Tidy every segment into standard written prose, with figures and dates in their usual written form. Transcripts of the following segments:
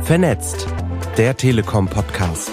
Vernetzt, der Telekom-Podcast.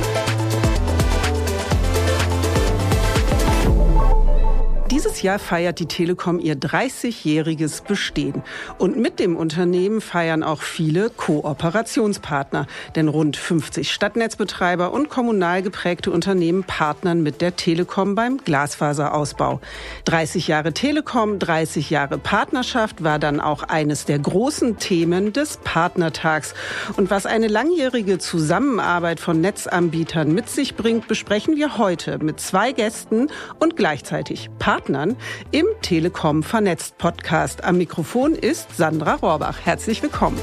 Dieses Jahr feiert die Telekom ihr 30-jähriges Bestehen. Und mit dem Unternehmen feiern auch viele Kooperationspartner. Denn rund 50 Stadtnetzbetreiber und kommunal geprägte Unternehmen partnern mit der Telekom beim Glasfaserausbau. 30 Jahre Telekom, 30 Jahre Partnerschaft war dann auch eines der großen Themen des Partnertags. Und was eine langjährige Zusammenarbeit von Netzanbietern mit sich bringt, besprechen wir heute mit 2 Gästen und gleichzeitig Partnern im Telekom Vernetzt Podcast. Am Mikrofon ist Sandra Rohrbach. Herzlich willkommen.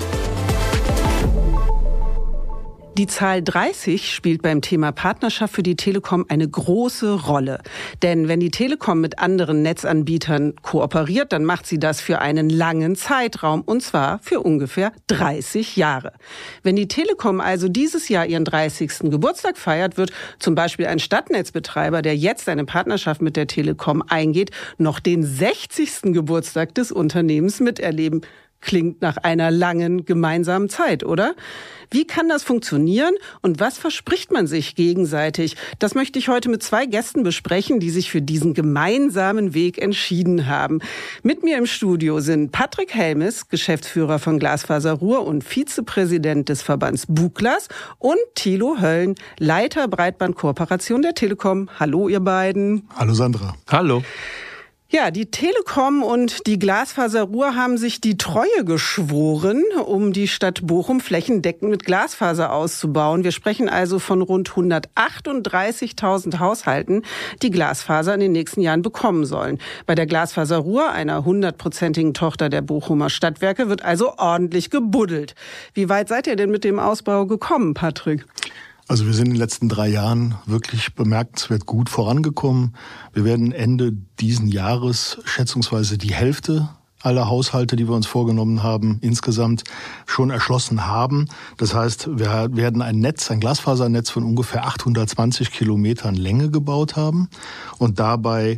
Die Zahl 30 spielt beim Thema Partnerschaft für die Telekom eine große Rolle. Denn wenn die Telekom mit anderen Netzanbietern kooperiert, dann macht sie das für einen langen Zeitraum, und zwar für ungefähr 30 Jahre. Wenn die Telekom also dieses Jahr ihren 30. Geburtstag feiert, wird zum Beispiel ein Stadtnetzbetreiber, der jetzt eine Partnerschaft mit der Telekom eingeht, noch den 60. Geburtstag des Unternehmens miterleben. Klingt nach einer langen gemeinsamen Zeit, oder? Wie kann das funktionieren und was verspricht man sich gegenseitig? Das möchte ich heute mit 2 Gästen besprechen, die sich für diesen gemeinsamen Weg entschieden haben. Mit mir im Studio sind Patrick Helmes, Geschäftsführer von Glasfaser Ruhr und Vizepräsident des Verbands BUGLAS, und Thilo Hölln, Leiter Breitbandkooperation der Telekom. Hallo, ihr beiden. Hallo, Sandra. Hallo. Ja, die Telekom und die Glasfaser Ruhr haben sich die Treue geschworen, um die Stadt Bochum flächendeckend mit Glasfaser auszubauen. Wir sprechen also von rund 138.000 Haushalten, die Glasfaser in den nächsten Jahren bekommen sollen. Bei der Glasfaser Ruhr, einer 100%igen Tochter der Bochumer Stadtwerke, wird also ordentlich gebuddelt. Wie weit seid ihr denn mit dem Ausbau gekommen, Patrick? Also wir sind in den letzten 3 Jahren wirklich bemerkenswert gut vorangekommen. Wir werden Ende diesen Jahres schätzungsweise die Hälfte aller Haushalte, die wir uns vorgenommen haben, insgesamt schon erschlossen haben. Das heißt, wir werden ein Glasfasernetz von ungefähr 820 Kilometern Länge gebaut haben und dabei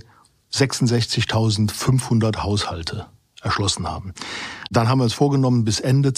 66.500 Haushalte erschlossen haben. Dann haben wir uns vorgenommen, bis Ende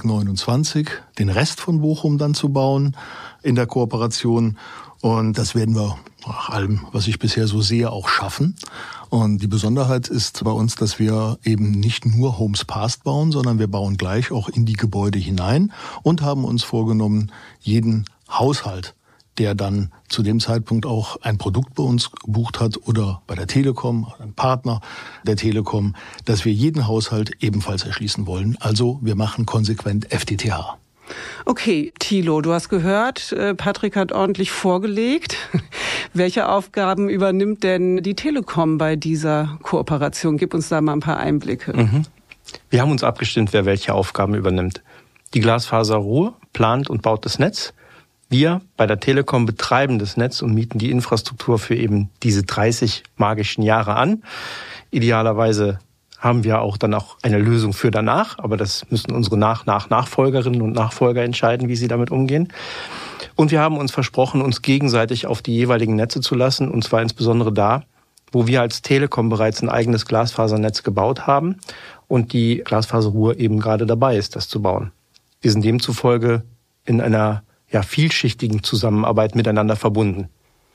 2029 den Rest von Bochum dann zu bauen in der Kooperation. Und das werden wir nach allem, was ich bisher so sehe, auch schaffen. Und die Besonderheit ist bei uns, dass wir eben nicht nur Homes Passed bauen, sondern wir bauen gleich auch in die Gebäude hinein und haben uns vorgenommen, jeden Haushalt, der dann zu dem Zeitpunkt auch ein Produkt bei uns gebucht hat oder bei der Telekom, ein Partner der Telekom, dass wir jeden Haushalt ebenfalls erschließen wollen. Also wir machen konsequent FTTH. Okay, Thilo, du hast gehört, Patrick hat ordentlich vorgelegt. Welche Aufgaben übernimmt denn die Telekom bei dieser Kooperation? Gib uns da mal ein paar Einblicke. Wir haben uns abgestimmt, wer welche Aufgaben übernimmt. Die Glasfaser Ruhr plant und baut das Netz. Wir bei der Telekom betreiben das Netz und mieten die Infrastruktur für eben diese 30 magischen Jahre an. Idealerweise haben wir auch dann auch eine Lösung für danach, aber das müssen unsere Nachfolgerinnen und Nachfolger entscheiden, wie sie damit umgehen. Und wir haben uns versprochen, uns gegenseitig auf die jeweiligen Netze zu lassen, und zwar insbesondere da, wo wir als Telekom bereits ein eigenes Glasfasernetz gebaut haben und die Glasfaser Ruhr eben gerade dabei ist, das zu bauen. Wir sind demzufolge in einer vielschichtigen Zusammenarbeit miteinander verbunden.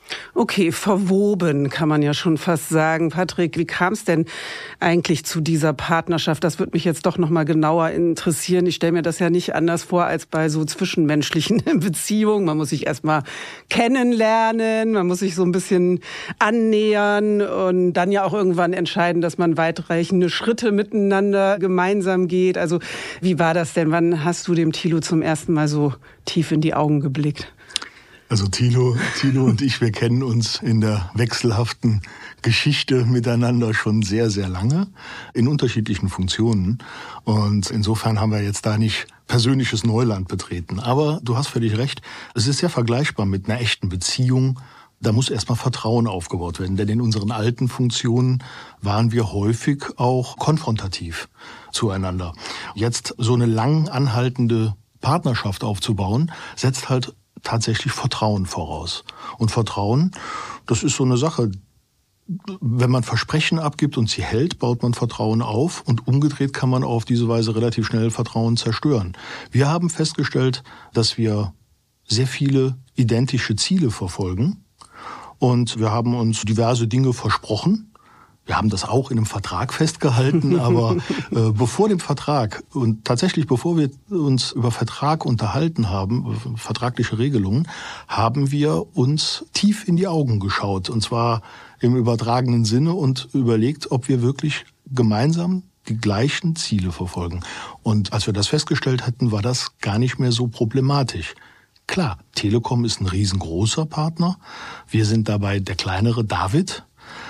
Okay, verwoben kann man ja schon fast sagen. Patrick, wie kam es denn eigentlich zu dieser Partnerschaft? Das würde mich jetzt doch noch mal genauer interessieren. Ich stelle mir das ja nicht anders vor als bei so zwischenmenschlichen Beziehungen. Man muss sich erstmal kennenlernen, man muss sich so ein bisschen annähern und dann ja auch irgendwann entscheiden, dass man weitreichende Schritte miteinander gemeinsam geht. Also wie war das denn? Wann hast du dem Thilo zum ersten Mal so tief in die Augen geblickt? Also Thilo und ich, wir kennen uns in der wechselhaften Geschichte miteinander schon sehr, sehr lange in unterschiedlichen Funktionen. Und insofern haben wir jetzt da nicht persönliches Neuland betreten. Aber du hast völlig recht, es ist sehr vergleichbar mit einer echten Beziehung. Da muss erstmal Vertrauen aufgebaut werden, denn in unseren alten Funktionen waren wir häufig auch konfrontativ zueinander. Jetzt so eine lang anhaltende Partnerschaft aufzubauen, setzt halt tatsächlich Vertrauen voraus. Und Vertrauen, das ist so eine Sache, wenn man Versprechen abgibt und sie hält, baut man Vertrauen auf und umgedreht kann man auf diese Weise relativ schnell Vertrauen zerstören. Wir haben festgestellt, dass wir sehr viele identische Ziele verfolgen und wir haben uns diverse Dinge versprochen. Wir haben das auch in einem Vertrag festgehalten, aber bevor dem Vertrag und tatsächlich bevor wir uns über Vertrag unterhalten haben, vertragliche Regelungen, haben wir uns tief in die Augen geschaut und zwar im übertragenen Sinne und überlegt, ob wir wirklich gemeinsam die gleichen Ziele verfolgen. Und als wir das festgestellt hatten, war das gar nicht mehr so problematisch. Klar, Telekom ist ein riesengroßer Partner. Wir sind dabei der kleinere David.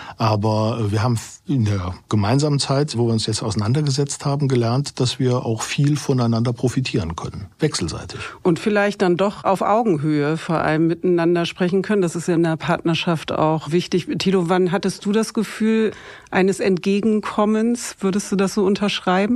Aber wir haben in der gemeinsamen Zeit, wo wir uns jetzt auseinandergesetzt haben, gelernt, dass wir auch viel voneinander profitieren können, wechselseitig. Und vielleicht dann doch auf Augenhöhe vor allem miteinander sprechen können. Das ist ja in der Partnerschaft auch wichtig. Thilo, wann hattest du das Gefühl eines Entgegenkommens? Würdest du das so unterschreiben?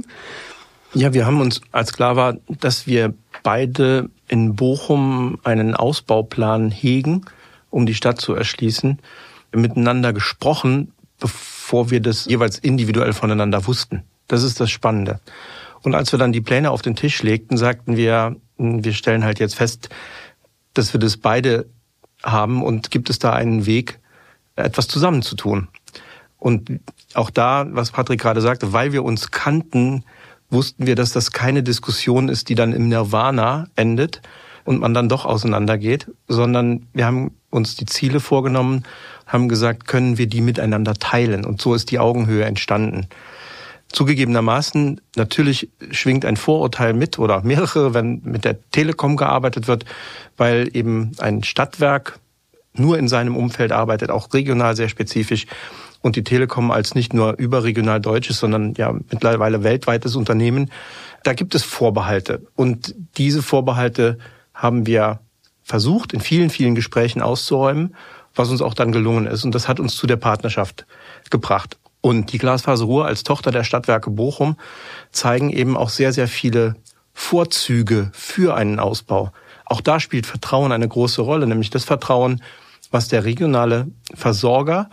Ja, wir haben uns, als klar war, dass wir beide in Bochum einen Ausbauplan hegen, um die Stadt zu erschließen, miteinander gesprochen, bevor wir das jeweils individuell voneinander wussten. Das ist das Spannende. Und als wir dann die Pläne auf den Tisch legten, sagten wir stellen halt jetzt fest, dass wir das beide haben und gibt es da einen Weg, etwas zusammenzutun. Und auch da, was Patrick gerade sagte, weil wir uns kannten, wussten wir, dass das keine Diskussion ist, die dann im Nirvana endet und man dann doch auseinandergeht, sondern wir haben uns die Ziele vorgenommen, haben gesagt, können wir die miteinander teilen? Und so ist die Augenhöhe entstanden. Zugegebenermaßen, natürlich schwingt ein Vorurteil mit oder mehrere, wenn mit der Telekom gearbeitet wird, weil eben ein Stadtwerk nur in seinem Umfeld arbeitet, auch regional sehr spezifisch. Und die Telekom als nicht nur überregional deutsches, sondern ja mittlerweile weltweites Unternehmen, da gibt es Vorbehalte. Und diese Vorbehalte haben wir versucht, in vielen, vielen Gesprächen auszuräumen, was uns auch dann gelungen ist. Und das hat uns zu der Partnerschaft gebracht. Und die Glasfaser Ruhr als Tochter der Stadtwerke Bochum zeigen eben auch sehr, sehr viele Vorzüge für einen Ausbau. Auch da spielt Vertrauen eine große Rolle, nämlich das Vertrauen, was der regionale Versorger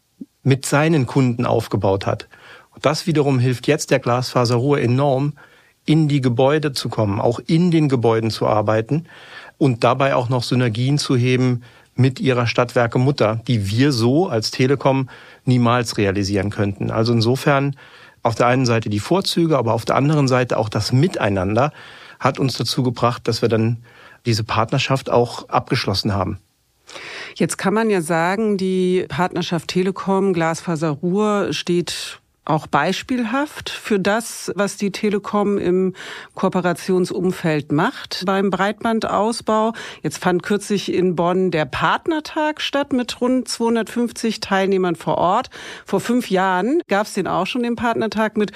mit seinen Kunden aufgebaut hat. Und das wiederum hilft jetzt der Glasfaser Ruhr enorm, in die Gebäude zu kommen, auch in den Gebäuden zu arbeiten und dabei auch noch Synergien zu heben mit ihrer Stadtwerke Mutter, die wir so als Telekom niemals realisieren könnten. Also insofern auf der einen Seite die Vorzüge, aber auf der anderen Seite auch das Miteinander hat uns dazu gebracht, dass wir dann diese Partnerschaft auch abgeschlossen haben. Jetzt kann man ja sagen, die Partnerschaft Telekom, Glasfaser Ruhr steht auch beispielhaft für das, was die Telekom im Kooperationsumfeld macht beim Breitbandausbau. Jetzt fand kürzlich in Bonn der Partnertag statt mit rund 250 Teilnehmern vor Ort. Vor 5 Jahren gab es den auch schon, den Partnertag mit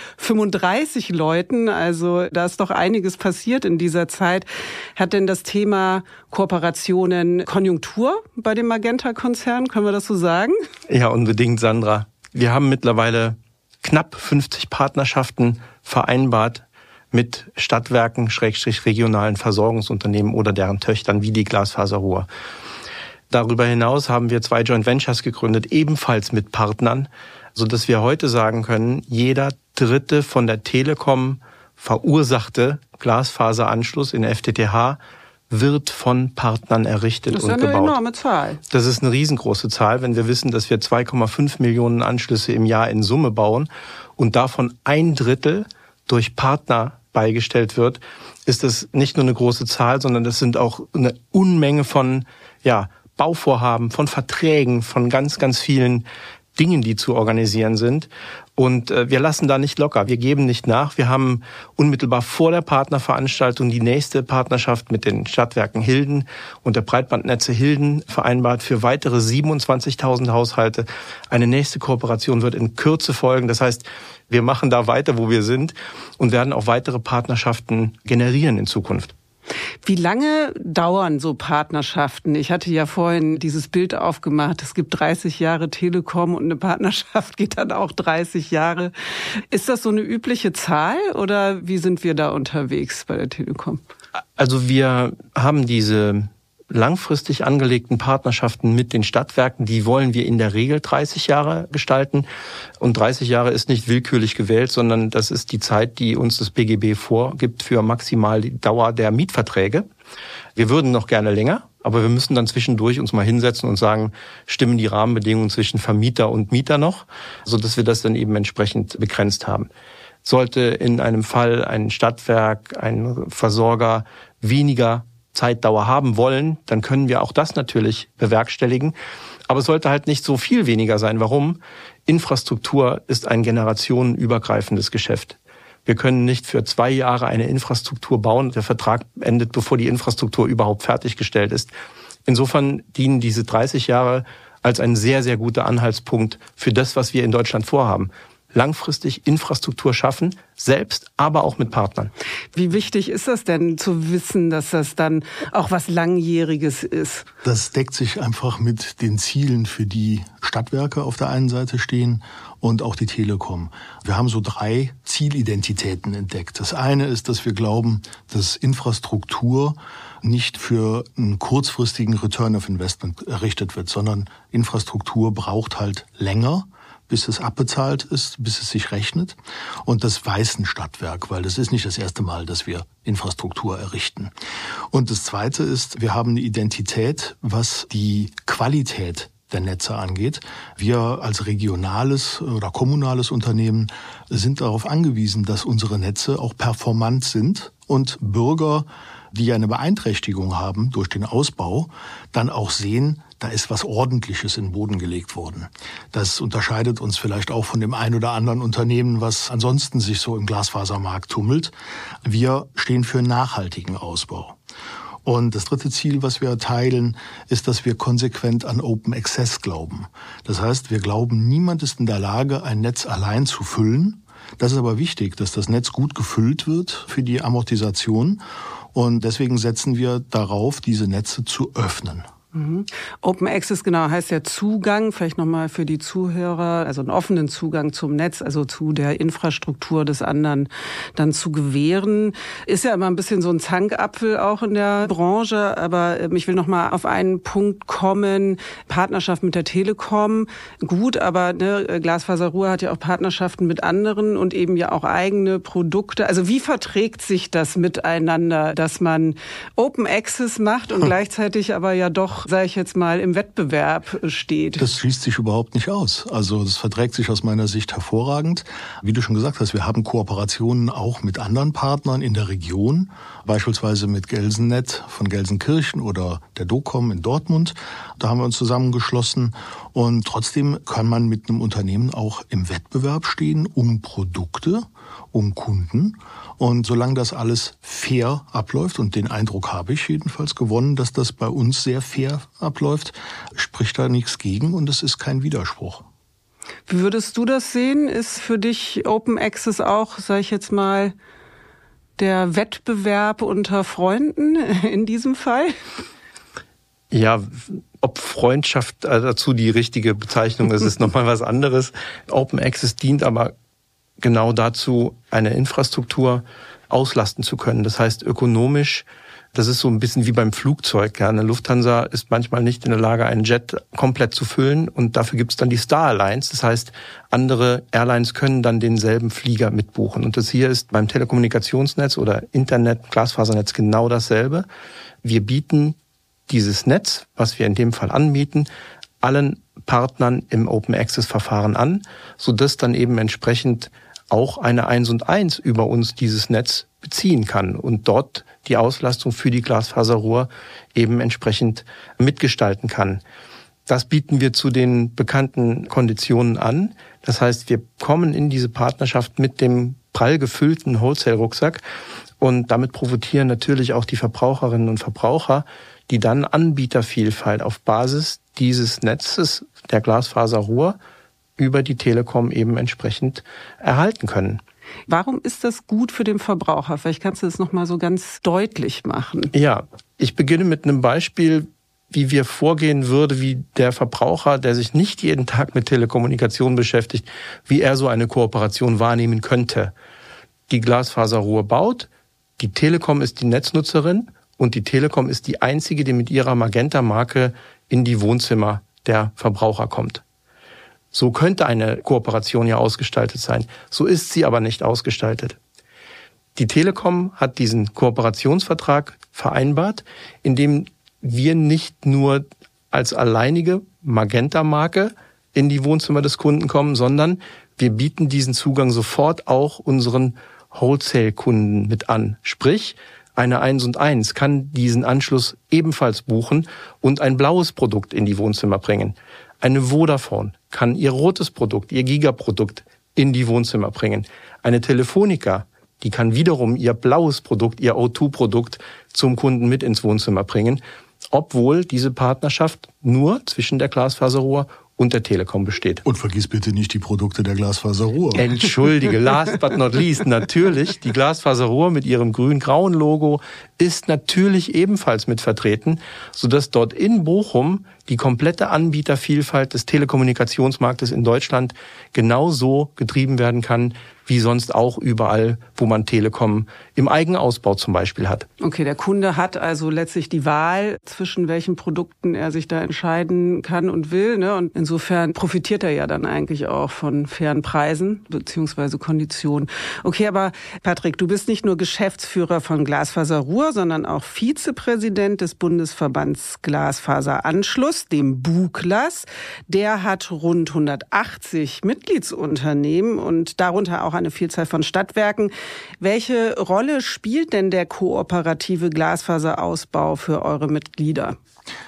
35 Leuten. Also da ist doch einiges passiert in dieser Zeit. Hat denn das Thema Kooperationen Konjunktur bei dem Magenta-Konzern? Können wir das so sagen? Ja, unbedingt, Sandra. Wir haben mittlerweile knapp 50 Partnerschaften vereinbart mit Stadtwerken, regionalen Versorgungsunternehmen oder deren Töchtern wie die Glasfaser Ruhr. Darüber hinaus haben wir 2 Joint Ventures gegründet, ebenfalls mit Partnern, sodass wir heute sagen können, jeder dritte von der Telekom verursachte Glasfaseranschluss in FTTH wird von Partnern errichtet und gebaut. Das ist eine enorme Zahl. Das ist eine riesengroße Zahl, wenn wir wissen, dass wir 2,5 Millionen Anschlüsse im Jahr in Summe bauen und davon 1/3 durch Partner beigestellt wird, ist das nicht nur eine große Zahl, sondern das sind auch eine Unmenge von Bauvorhaben, von Verträgen, von ganz, ganz vielen Dingen, die zu organisieren sind. Und wir lassen da nicht locker, wir geben nicht nach. Wir haben unmittelbar vor der Partnerveranstaltung die nächste Partnerschaft mit den Stadtwerken Hilden und der Breitbandnetze Hilden vereinbart für weitere 27.000 Haushalte. Eine nächste Kooperation wird in Kürze folgen. Das heißt, wir machen da weiter, wo wir sind und werden auch weitere Partnerschaften generieren in Zukunft. Wie lange dauern so Partnerschaften? Ich hatte ja vorhin dieses Bild aufgemacht, es gibt 30 Jahre Telekom und eine Partnerschaft geht dann auch 30 Jahre. Ist das so eine übliche Zahl oder wie sind wir da unterwegs bei der Telekom? Also wir haben diese langfristig angelegten Partnerschaften mit den Stadtwerken, die wollen wir in der Regel 30 Jahre gestalten. Und 30 Jahre ist nicht willkürlich gewählt, sondern das ist die Zeit, die uns das BGB vorgibt für maximal die Dauer der Mietverträge. Wir würden noch gerne länger, aber wir müssen dann zwischendurch uns mal hinsetzen und sagen, stimmen die Rahmenbedingungen zwischen Vermieter und Mieter noch, sodass wir das dann eben entsprechend begrenzt haben. Sollte in einem Fall ein Stadtwerk, ein Versorger weniger Zeitdauer haben wollen, dann können wir auch das natürlich bewerkstelligen. Aber es sollte halt nicht so viel weniger sein. Warum? Infrastruktur ist ein generationenübergreifendes Geschäft. Wir können nicht für 2 Jahre eine Infrastruktur bauen. Der Vertrag endet, bevor die Infrastruktur überhaupt fertiggestellt ist. Insofern dienen diese 30 Jahre als ein sehr, sehr guter Anhaltspunkt für das, was wir in Deutschland vorhaben. Langfristig Infrastruktur schaffen, selbst, aber auch mit Partnern. Wie wichtig ist das denn zu wissen, dass das dann auch was Langjähriges ist? Das deckt sich einfach mit den Zielen, für die Stadtwerke auf der einen Seite stehen und auch die Telekom. Wir haben so 3 Zielidentitäten entdeckt. Das eine ist, dass wir glauben, dass Infrastruktur nicht für einen kurzfristigen Return of Investment errichtet wird, sondern Infrastruktur braucht halt länger, bis es abbezahlt ist, bis es sich rechnet. Und das weiß ein Stadtwerk, weil das ist nicht das erste Mal, dass wir Infrastruktur errichten. Und das Zweite ist, wir haben eine Identität, was die Qualität der Netze angeht. Wir als regionales oder kommunales Unternehmen sind darauf angewiesen, dass unsere Netze auch performant sind und Bürger, die eine Beeinträchtigung haben durch den Ausbau, dann auch sehen, da ist was Ordentliches in den Boden gelegt worden. Das unterscheidet uns vielleicht auch von dem ein oder anderen Unternehmen, was ansonsten sich so im Glasfasermarkt tummelt. Wir stehen für nachhaltigen Ausbau. Und das dritte Ziel, was wir teilen, ist, dass wir konsequent an Open Access glauben. Das heißt, wir glauben, niemand ist in der Lage, ein Netz allein zu füllen. Das ist aber wichtig, dass das Netz gut gefüllt wird für die Amortisation. Und deswegen setzen wir darauf, diese Netze zu öffnen. Open Access, genau, heißt ja Zugang, vielleicht nochmal für die Zuhörer, also einen offenen Zugang zum Netz, also zu der Infrastruktur des anderen dann zu gewähren. Ist ja immer ein bisschen so ein Zankapfel auch in der Branche, aber ich will nochmal auf einen Punkt kommen. Partnerschaft mit der Telekom, gut, aber Glasfaser Ruhr hat ja auch Partnerschaften mit anderen und eben ja auch eigene Produkte. Also wie verträgt sich das miteinander, dass man Open Access macht und gleichzeitig aber ja doch, sage ich jetzt mal, im Wettbewerb steht? Das schließt sich überhaupt nicht aus. Also das verträgt sich aus meiner Sicht hervorragend. Wie du schon gesagt hast, wir haben Kooperationen auch mit anderen Partnern in der Region, beispielsweise mit Gelsennet von Gelsenkirchen oder der Docom in Dortmund. Da haben wir uns zusammengeschlossen und trotzdem kann man mit einem Unternehmen auch im Wettbewerb stehen um Produkte, um Kunden. Und solange das alles fair abläuft, und den Eindruck habe ich jedenfalls gewonnen, dass das bei uns sehr fair abläuft, spricht da nichts gegen und es ist kein Widerspruch. Wie würdest du das sehen? Ist für dich Open Access auch, sage ich jetzt mal, der Wettbewerb unter Freunden in diesem Fall? Ja, ob Freundschaft dazu die richtige Bezeichnung ist, ist nochmal was anderes. Open Access dient aber genau dazu, eine Infrastruktur auslasten zu können. Das heißt, ökonomisch, das ist so ein bisschen wie beim Flugzeug. Ja. Eine Lufthansa ist manchmal nicht in der Lage, einen Jet komplett zu füllen und dafür gibt es dann die Star Alliance. Das heißt, andere Airlines können dann denselben Flieger mitbuchen. Und das hier ist beim Telekommunikationsnetz oder Internet, Glasfasernetz genau dasselbe. Wir bieten dieses Netz, was wir in dem Fall anbieten, allen Partnern im Open Access Verfahren an, sodass dann eben entsprechend auch eine 1&1 über uns dieses Netz beziehen kann und dort die Auslastung für die Glasfaser Ruhr eben entsprechend mitgestalten kann. Das bieten wir zu den bekannten Konditionen an. Das heißt, wir kommen in diese Partnerschaft mit dem prall gefüllten Wholesale-Rucksack und damit profitieren natürlich auch die Verbraucherinnen und Verbraucher, die dann Anbietervielfalt auf Basis dieses Netzes der Glasfaser Ruhr über die Telekom eben entsprechend erhalten können. Warum ist das gut für den Verbraucher? Vielleicht kannst du das nochmal so ganz deutlich machen. Ja, ich beginne mit einem Beispiel, wie wir vorgehen würde, wie der Verbraucher, der sich nicht jeden Tag mit Telekommunikation beschäftigt, wie er so eine Kooperation wahrnehmen könnte. Die Glasfaser Ruhr baut, die Telekom ist die Netznutzerin Und die Telekom ist die einzige, die mit ihrer Magenta-Marke in die Wohnzimmer der Verbraucher kommt. So könnte eine Kooperation ja ausgestaltet sein. So ist sie aber nicht ausgestaltet. Die Telekom hat diesen Kooperationsvertrag vereinbart, in dem wir nicht nur als alleinige Magenta-Marke in die Wohnzimmer des Kunden kommen, sondern wir bieten diesen Zugang sofort auch unseren Wholesale-Kunden mit an. Sprich, eine 1&1 kann diesen Anschluss ebenfalls buchen und ein blaues Produkt in die Wohnzimmer bringen. Eine Vodafone kann ihr rotes Produkt, ihr Giga-Produkt in die Wohnzimmer bringen. Eine Telefonica, die kann wiederum ihr blaues Produkt, ihr O2-Produkt zum Kunden mit ins Wohnzimmer bringen, obwohl diese Partnerschaft nur zwischen der Glasfaserruhr und der Telekom besteht. Und vergiss bitte nicht die Produkte der Glasfaserruhr. Entschuldige, last but not least, natürlich, die Glasfaserruhr mit ihrem grün-grauen Logo ist natürlich ebenfalls mit vertreten, sodass dort in Bochum die komplette Anbietervielfalt des Telekommunikationsmarktes in Deutschland genauso getrieben werden kann, wie sonst auch überall, wo man Telekom im Eigenausbau zum Beispiel hat. Okay, der Kunde hat also letztlich die Wahl, zwischen welchen Produkten er sich da entscheiden kann und will, ne? Und insofern profitiert er ja dann eigentlich auch von fairen Preisen bzw. Konditionen. Okay, aber Patrick, du bist nicht nur Geschäftsführer von Glasfaserruhr, sondern auch Vizepräsident des Bundesverbands Glasfaseranschluss, dem BUGLAS. Der hat rund 180 Mitgliedsunternehmen und darunter auch eine Vielzahl von Stadtwerken. Welche Rolle spielt denn der kooperative Glasfaserausbau für eure Mitglieder?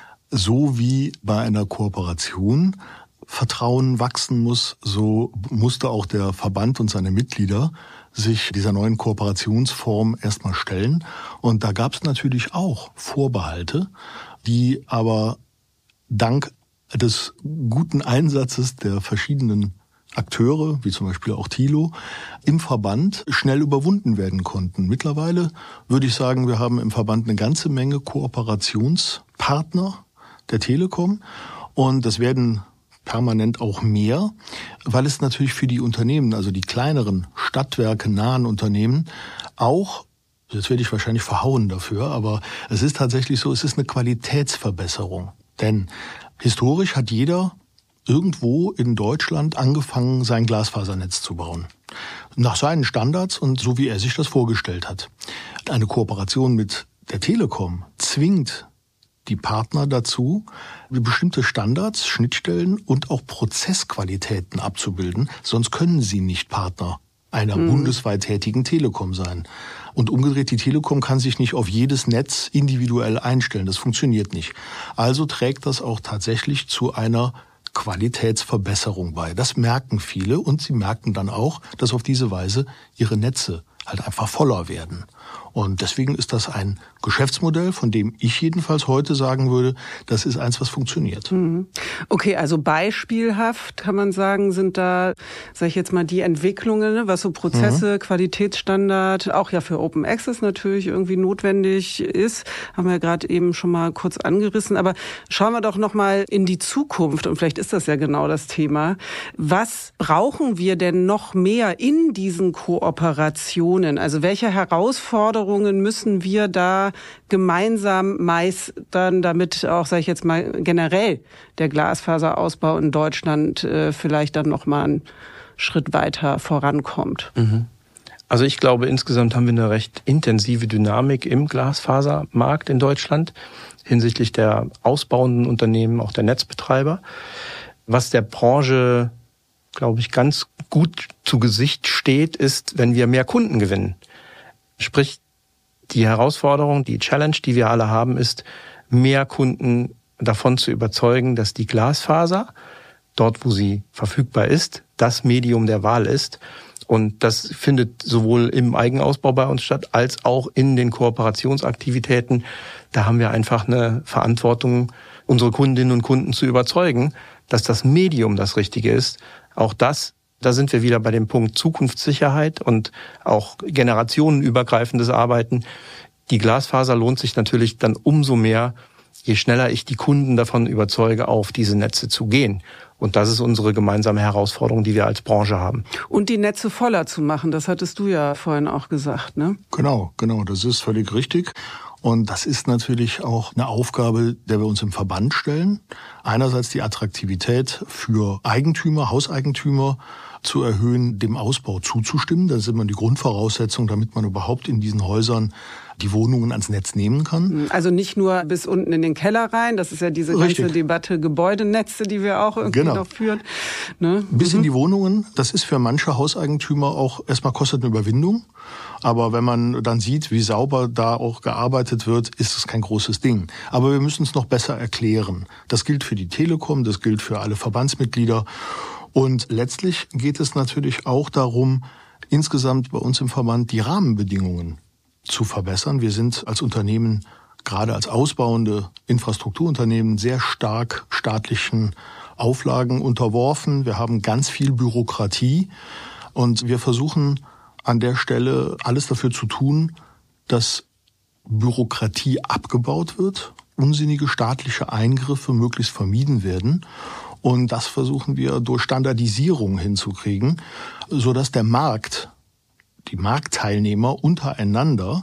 So wie bei einer Kooperation Vertrauen wachsen muss, so musste auch der Verband und seine Mitglieder sich dieser neuen Kooperationsform erstmal stellen. Und da gab es natürlich auch Vorbehalte, die aber dank des guten Einsatzes der verschiedenen Akteure, wie zum Beispiel auch Thilo, im Verband schnell überwunden werden konnten. Mittlerweile würde ich sagen, wir haben im Verband eine ganze Menge Kooperationspartner der Telekom und das werden permanent auch mehr, weil es natürlich für die Unternehmen, also die kleineren Stadtwerke nahen Unternehmen, auch, jetzt werde ich wahrscheinlich verhauen dafür, aber es ist tatsächlich so, es ist eine Qualitätsverbesserung. Denn historisch hat jeder irgendwo in Deutschland angefangen, sein Glasfasernetz zu bauen. Nach seinen Standards und so wie er sich das vorgestellt hat. Eine Kooperation mit der Telekom zwingt die Partner dazu, bestimmte Standards, Schnittstellen und auch Prozessqualitäten abzubilden. Sonst können sie nicht Partner einer bundesweit tätigen Telekom sein. Und umgedreht, die Telekom kann sich nicht auf jedes Netz individuell einstellen. Das funktioniert nicht. Also trägt das auch tatsächlich zu einer Qualitätsverbesserung bei. Das merken viele und sie merken dann auch, dass auf diese Weise ihre Netze halt einfach voller werden. Und deswegen ist das ein Geschäftsmodell, von dem ich jedenfalls heute sagen würde, das ist eins, was funktioniert. Okay, also beispielhaft kann man sagen, sind da, sag ich jetzt mal, die Entwicklungen, was so Prozesse, Qualitätsstandard, auch ja für Open Access natürlich irgendwie notwendig ist, haben wir ja gerade eben schon mal kurz angerissen. Aber schauen wir doch noch mal in die Zukunft und vielleicht ist das ja genau das Thema. Was brauchen wir denn noch mehr in diesen Kooperationen? Also welche Herausforderungen müssen wir da gemeinsam meistern, damit auch, sage ich jetzt mal, generell der Glasfaserausbau in Deutschland vielleicht dann noch mal einen Schritt weiter vorankommt? Also ich glaube, insgesamt haben wir eine recht intensive Dynamik im Glasfasermarkt in Deutschland hinsichtlich der ausbauenden Unternehmen, auch der Netzbetreiber. Was der Branche, glaube ich, ganz gut zu Gesicht steht, ist, wenn wir mehr Kunden gewinnen. Sprich, die Herausforderung, die Challenge, die wir alle haben, ist, mehr Kunden davon zu überzeugen, dass die Glasfaser, dort wo sie verfügbar ist, das Medium der Wahl ist. Und das findet sowohl im Eigenausbau bei uns statt, als auch in den Kooperationsaktivitäten. Da haben wir einfach eine Verantwortung, unsere Kundinnen und Kunden zu überzeugen, dass das Medium das Richtige ist. Auch das, da sind wir wieder bei dem Punkt Zukunftssicherheit und auch generationenübergreifendes Arbeiten. Die Glasfaser lohnt sich natürlich dann umso mehr, je schneller ich die Kunden davon überzeuge, auf diese Netze zu gehen. Und das ist unsere gemeinsame Herausforderung, die wir als Branche haben. Und die Netze voller zu machen, das hattest du ja vorhin auch gesagt, ne? Genau, das ist völlig richtig. Und das ist natürlich auch eine Aufgabe, der wir uns im Verband stellen. Einerseits die Attraktivität für Eigentümer, Hauseigentümer zu erhöhen, dem Ausbau zuzustimmen. Das ist immer die Grundvoraussetzung, damit man überhaupt in diesen Häusern die Wohnungen ans Netz nehmen kann. Also nicht nur bis unten in den Keller rein, das ist ja diese ganze Debatte Gebäudenetze, die wir auch irgendwie noch führen. Ne? Bis in die Wohnungen, das ist für manche Hauseigentümer auch erstmal kostet eine Überwindung. Aber wenn man dann sieht, wie sauber da auch gearbeitet wird, ist es kein großes Ding. Aber wir müssen es noch besser erklären. Das gilt für die Telekom, das gilt für alle Verbandsmitglieder. Und letztlich geht es natürlich auch darum, insgesamt bei uns im Verband die Rahmenbedingungen zu verbessern. Wir sind als Unternehmen, gerade als ausbauende Infrastrukturunternehmen, sehr stark staatlichen Auflagen unterworfen. Wir haben ganz viel Bürokratie und wir versuchen an der Stelle alles dafür zu tun, dass Bürokratie abgebaut wird, unsinnige staatliche Eingriffe möglichst vermieden werden. Und das versuchen wir durch Standardisierung hinzukriegen, sodass der Markt, die Marktteilnehmer untereinander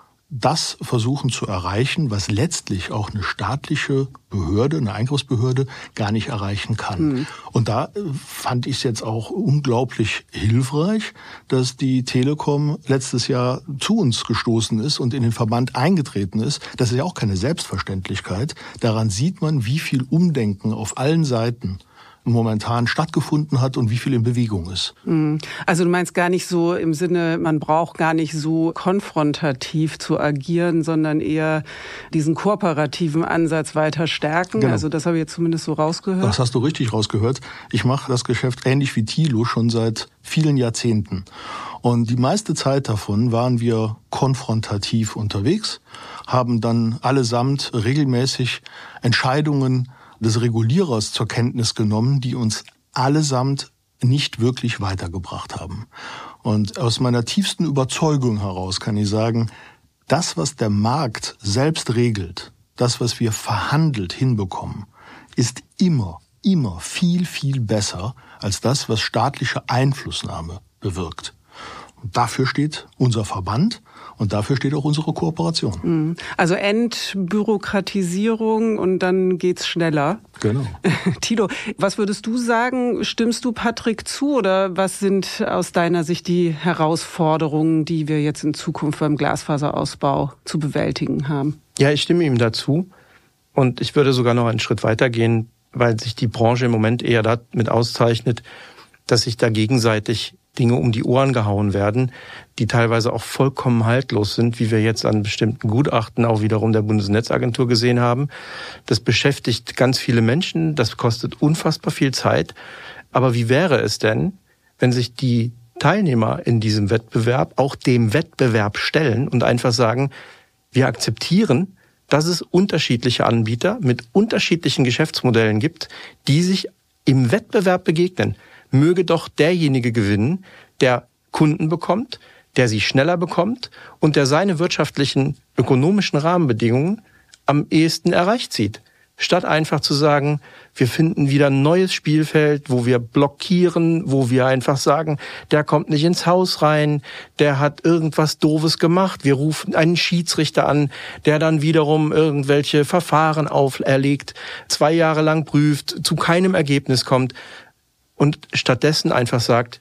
das versuchen zu erreichen, was letztlich auch eine staatliche Behörde, eine Eingriffsbehörde gar nicht erreichen kann. Und da fand ich es jetzt auch unglaublich hilfreich, dass die Telekom letztes Jahr zu uns gestoßen ist und in den Verband eingetreten ist. Das ist ja auch keine Selbstverständlichkeit. Daran sieht man, wie viel Umdenken auf allen Seiten momentan stattgefunden hat und wie viel in Bewegung ist. Also du meinst gar nicht so im Sinne, man braucht gar nicht so konfrontativ zu agieren, sondern eher diesen kooperativen Ansatz weiter stärken. Genau. Also das habe ich jetzt zumindest so rausgehört. Das hast du richtig rausgehört. Ich mache das Geschäft ähnlich wie Thilo schon seit vielen Jahrzehnten. Und die meiste Zeit davon waren wir konfrontativ unterwegs, haben dann allesamt regelmäßig Entscheidungen des Regulierers zur Kenntnis genommen, die uns allesamt nicht wirklich weitergebracht haben. Und aus meiner tiefsten Überzeugung heraus kann ich sagen, das, was der Markt selbst regelt, das, was wir verhandelt hinbekommen, ist immer viel, viel besser als das, was staatliche Einflussnahme bewirkt. Und dafür steht unser Verband. Und dafür steht auch unsere Kooperation. Also Entbürokratisierung und dann geht's schneller. Genau. Thilo, was würdest du sagen? Stimmst du Patrick zu oder was sind aus deiner Sicht die Herausforderungen, die wir jetzt in Zukunft beim Glasfaserausbau zu bewältigen haben? Ja, ich stimme ihm dazu. Und ich würde sogar noch einen Schritt weiter gehen, weil sich die Branche im Moment eher damit auszeichnet, dass sich da gegenseitig Dinge um die Ohren gehauen werden, die teilweise auch vollkommen haltlos sind, wie wir jetzt an bestimmten Gutachten auch wiederum der Bundesnetzagentur gesehen haben. Das beschäftigt ganz viele Menschen, das kostet unfassbar viel Zeit. Aber wie wäre es denn, wenn sich die Teilnehmer in diesem Wettbewerb auch dem Wettbewerb stellen und einfach sagen, wir akzeptieren, dass es unterschiedliche Anbieter mit unterschiedlichen Geschäftsmodellen gibt, die sich im Wettbewerb begegnen. Möge doch derjenige gewinnen, der Kunden bekommt, der sie schneller bekommt und der seine wirtschaftlichen, ökonomischen Rahmenbedingungen am ehesten erreicht sieht. Statt einfach zu sagen, wir finden wieder ein neues Spielfeld, wo wir blockieren, wo wir einfach sagen, der kommt nicht ins Haus rein, der hat irgendwas Doofes gemacht. Wir rufen einen Schiedsrichter an, der dann wiederum irgendwelche Verfahren auferlegt, 2 Jahre lang prüft, zu keinem Ergebnis kommt. Und stattdessen einfach sagt,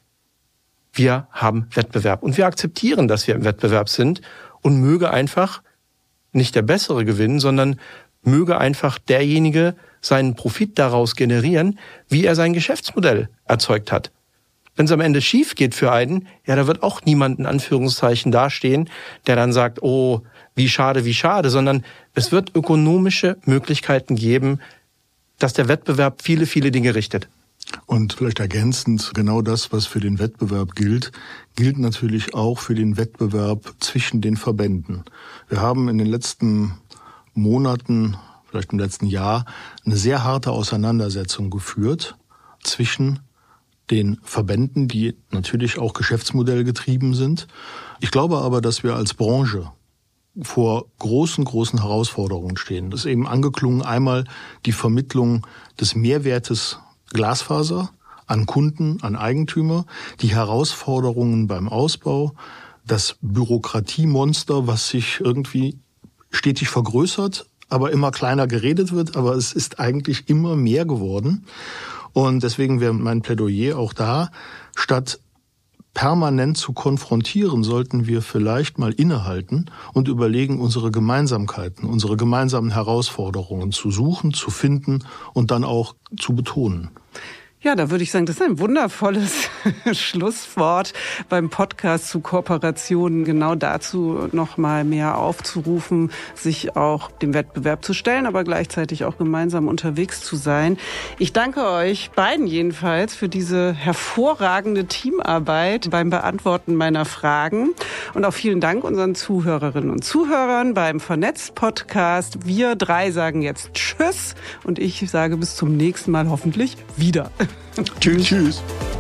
wir haben Wettbewerb. Und wir akzeptieren, dass wir im Wettbewerb sind und möge einfach nicht der Bessere gewinnen, sondern möge einfach derjenige seinen Profit daraus generieren, wie er sein Geschäftsmodell erzeugt hat. Wenn es am Ende schief geht für einen, ja, da wird auch niemand in Anführungszeichen dastehen, der dann sagt, oh, wie schade, sondern es wird ökonomische Möglichkeiten geben, dass der Wettbewerb viele, viele Dinge richtet. Und vielleicht ergänzend, genau das, was für den Wettbewerb gilt, gilt natürlich auch für den Wettbewerb zwischen den Verbänden. Wir haben in den letzten Monaten, vielleicht im letzten Jahr, eine sehr harte Auseinandersetzung geführt zwischen den Verbänden, die natürlich auch geschäftsmodellgetrieben sind. Ich glaube aber, dass wir als Branche vor großen Herausforderungen stehen. Das ist eben angeklungen, einmal die Vermittlung des Mehrwertes Glasfaser an Kunden, an Eigentümer, die Herausforderungen beim Ausbau, das Bürokratiemonster, was sich irgendwie stetig vergrößert, aber immer kleiner geredet wird, aber es ist eigentlich immer mehr geworden. Und deswegen wäre mein Plädoyer auch da, statt permanent zu konfrontieren, sollten wir vielleicht mal innehalten und überlegen, unsere Gemeinsamkeiten, unsere gemeinsamen Herausforderungen zu suchen, zu finden und dann auch zu betonen. Ja, da würde ich sagen, das ist ein wundervolles Schlusswort beim Podcast zu Kooperationen, genau dazu noch mal mehr aufzurufen, sich auch dem Wettbewerb zu stellen, aber gleichzeitig auch gemeinsam unterwegs zu sein. Ich danke euch beiden jedenfalls für diese hervorragende Teamarbeit beim Beantworten meiner Fragen und auch vielen Dank unseren Zuhörerinnen und Zuhörern beim Vernetzt-Podcast. Wir drei sagen jetzt Tschüss und ich sage bis zum nächsten Mal hoffentlich wieder. Tschüss. Tschüss.